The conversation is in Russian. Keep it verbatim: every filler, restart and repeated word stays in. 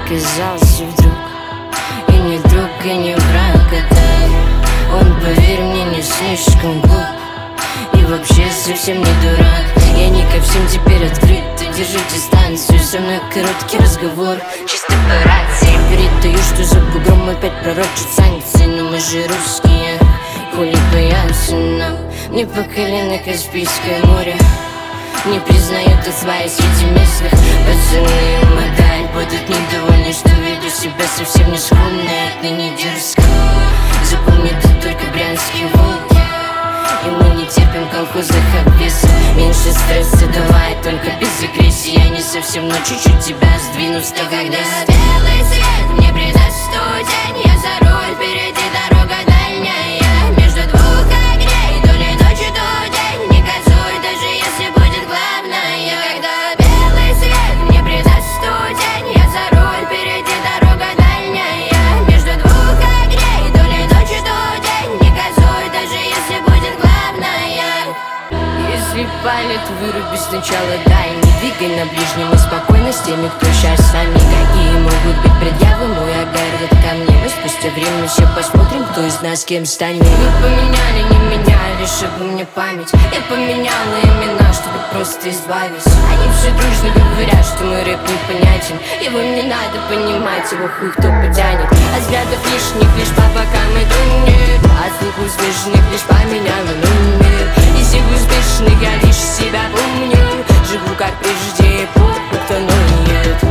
оказался вдруг. И не друг, и не враг, это он, поверь мне, не слишком глуп и вообще совсем не дурак. Я не ко всем теперь открыт, держи дистанцию, со мной короткий разговор, чисто по рации. Передаю, что за бугром опять пророчат санкции, но мы же русские, хули боятся нам. Не по колено Каспийское море не признают и свои среди местных. Пацаны, модель будут недовольны, что веду себя совсем не скромно, это не дерзко. Запомни, тут только брянские волки, и мы не терпим колхозных обвесов. Меньше стресса, давай только без агрессии. Я не совсем, но чуть-чуть тебя сдвину с того Когда белый свет мне придаст студень, я за руль, впереди дорога дальняя. Между двух огней, то ли ночь, то день, не газуй, даже если будет главное. Когда белый свет мне придаст студень, я за руль, впереди дорога дальняя. Между двух огней, то ли ночь, то день, не газуй, даже если будет главное. Если палит, выруби сначала, дай. Не двигай на ближнем и спокойно с теми, кто сейчас с нами. Какие могут быть предъявы, мой огород ко мне. Мы спустя время все посмотрим, кто из нас кем станет. Вы поменяли, не меняли, чтобы мне память. Я поменяла имена, чтобы просто избавиться. Они все дружно говорят, что мой рэп непонятен. Его не надо понимать, его хуй кто потянет. От взглядов лишних лишь по бокам иду нет. От них успешных лишь поменяла номер. Из всех успешных я лишь себя помню. Живу как прежде, похуй кто ноет.